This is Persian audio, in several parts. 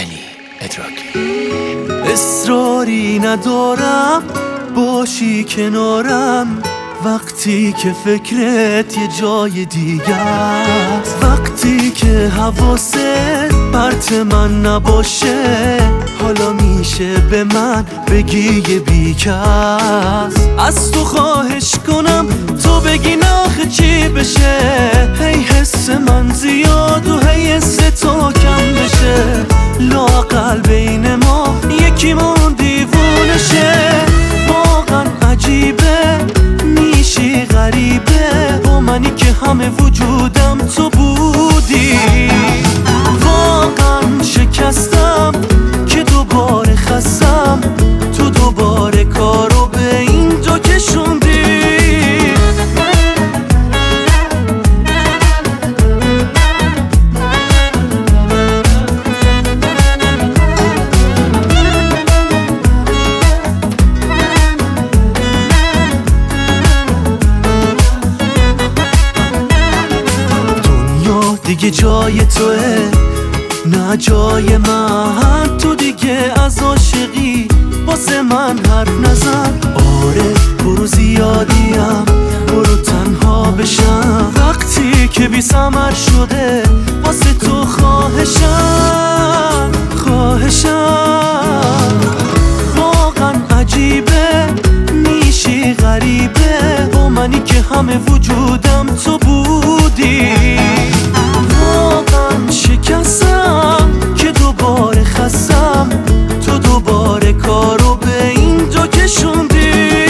علی ادراکی. اصراری ندارم باشی کنارم وقتی که فکرت یه جای دیگه است، وقتی که حواست پرت من نباشه، حالا میشه به من بگی یه بیکس. از تو خواهش کنم تو بگی آخه چی بشه، هی حس من زیاد و هی حس تو کم بشه، لااقل بین ما یکیمون دیوونه شه. واقعا عجیبه میشی غریبه با منی که همه وجودم تو بودی. واقعا شکستم که دوباره خستم، تو دوباره کارو به این جا کشوندی. دیگه جای توه نه جای من، تو دیگه از عاشقی واسه من حرف نزن. آره برو زیادیم برو تنها بشم، وقتی که بی ثمر شده واسه تو خواهشم. واقعا عجیبه میشی غریبه با منی که همه وجودم تو بودی. واقعا شکستم که دوباره خستم، تو دوباره کارو به اینجا کشوندی.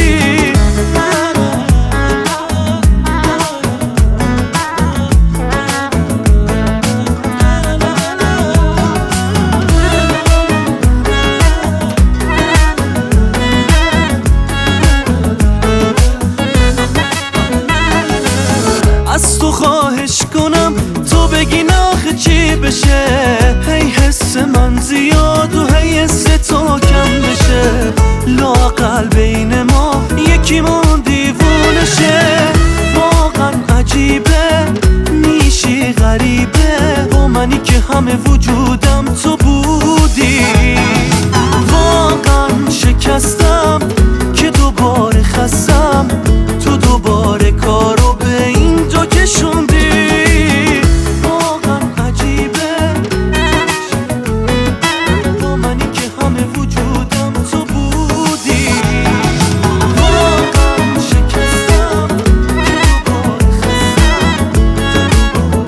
از تو خواهش کنم تو بگی آخه چی بشه، هی حس من زیاد و هی حس تو کم بشه، لااقل بین ما یکیمون دیوونه شه. واقعا عجیبه میشی غریبه با منی که همه وجودم تو بودی. واقعا شکستم که دوباره خستم، تو دوباره کارو به اینجا کشوندی.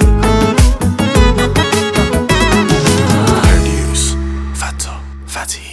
فتی